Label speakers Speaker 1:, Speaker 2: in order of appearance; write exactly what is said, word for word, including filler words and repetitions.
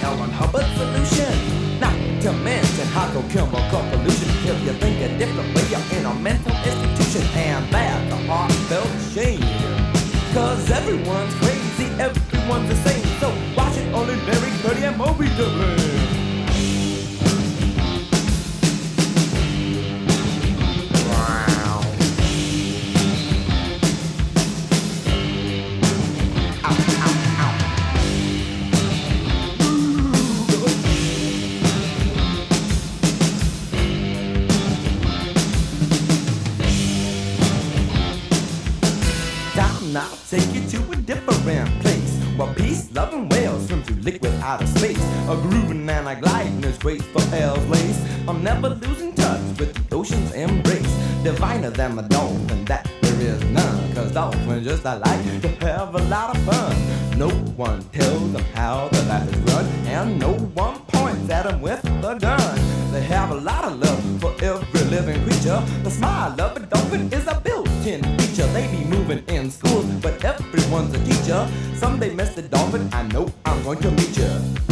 Speaker 1: L. Ron Hubbard solution. Not to mention hydrochemical pollution. If you think a different way, you're in a mental institution. And that's a heartfelt shame. Cause everyone's crazy, everyone's the same. So watch it on in Larry, Cuddy, and Moby to blame. I'll take you to a different place where peace, love, and whales swim through liquid outer space. A grooving and a gliding is graceful hell's lace. I'm never losing touch with the ocean's embrace. Diviner than a dolphin, that there is none. Cause dolphins just I like to have a lot of fun. No one tells them how the life is run, and no one points at them with a gun. They have a lot of love for every living creature. The smile of a dolphin is a built-in feature. They be moving in schools, but everyone's a teacher. Someday, Mister Dolphin, I know I'm going to meet you.